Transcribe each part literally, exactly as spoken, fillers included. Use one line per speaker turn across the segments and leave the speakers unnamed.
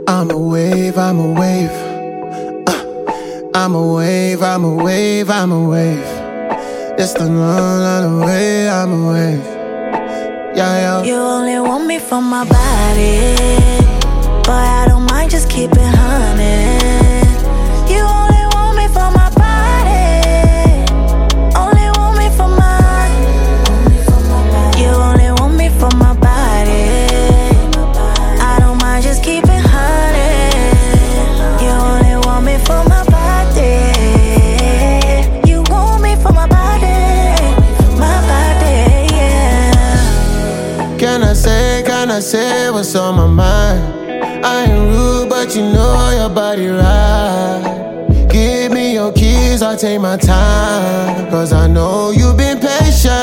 I'm a wave, I'm a wave. Uh, I'm a wave, I'm a wave, I'm a wave. It's the one on the way, I'm a wave. Yeah, yeah.
You only want me for my body, boy, I don't mind, just keep it honey. You only want me for my body, only want me for my. You only want me for my body, I don't mind, just keep it honey. You only want me for my body, you want me for my body, my body, yeah.
Can I say, can I say what's on my mind? I ain't rude, but you know your body right. Give me your keys, I'll take my time. Cause I know you've been patient.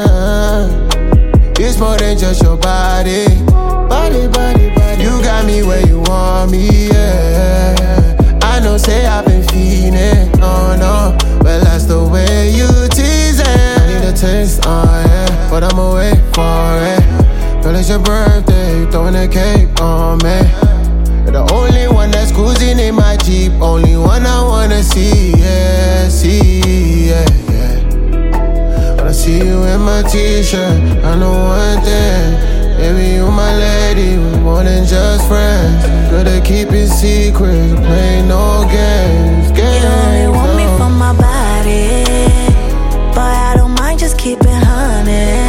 It's more than just your body. Body, body, body. You got me where you want me, yeah. I know, say I've been feeling, oh no. But that's the way you teasing. I need a taste, oh yeah. But I'ma wait for it. Girl, it's your birthday, you throwing a cake on me. You're the only one that's cruising in my Jeep, only one I wanna see, yeah, see, yeah, yeah. Wanna see you in my t-shirt, I know one thing, baby, you my lady, we're more than just friends. Good at keeping secrets, play no games, games.
You only want me for my body, boy, I don't mind, just keep it honey.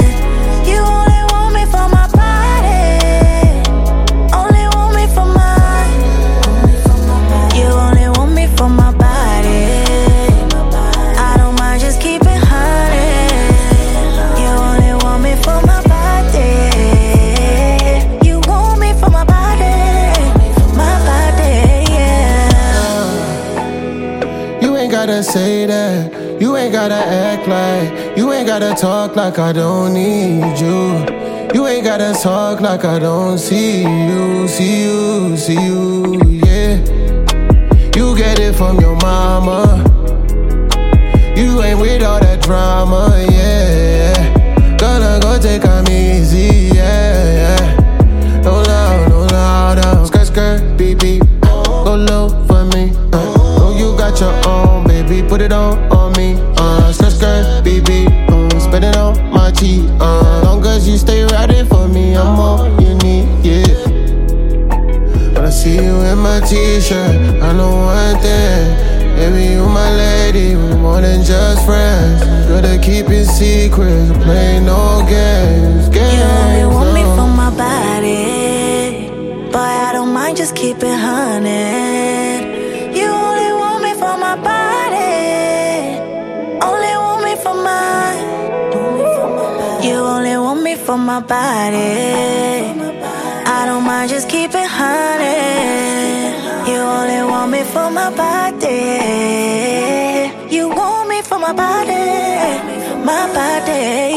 Gotta say that, you ain't gotta act like, you ain't gotta talk like I don't need you. You ain't gotta talk like I don't see you, see you, see you, yeah. You get it from your mama, you ain't with all that drama, yeah. Gonna go take 'em easy, yeah, yeah. No loud, no loud, skirt, skirt, beep, beep. Go low for me, uh. Know you got your own, baby, put it on, on me, uh. Skirt, skirt, beep, beep, uh. Spend it on my cheek, uh. Long as you stay riding for me, I'm all you need, yeah. When I see you in my t-shirt, I know one thing, baby, you my lady, we're more than just friends. Good at keeping secrets, play no games, games.
You only want me for my body, boy, I don't mind, just keep it honey. You only want me for my body, only want me for my. You only want me for my body, I don't mind, just keep it honey. You only want me for my body, you want me for my body, my body.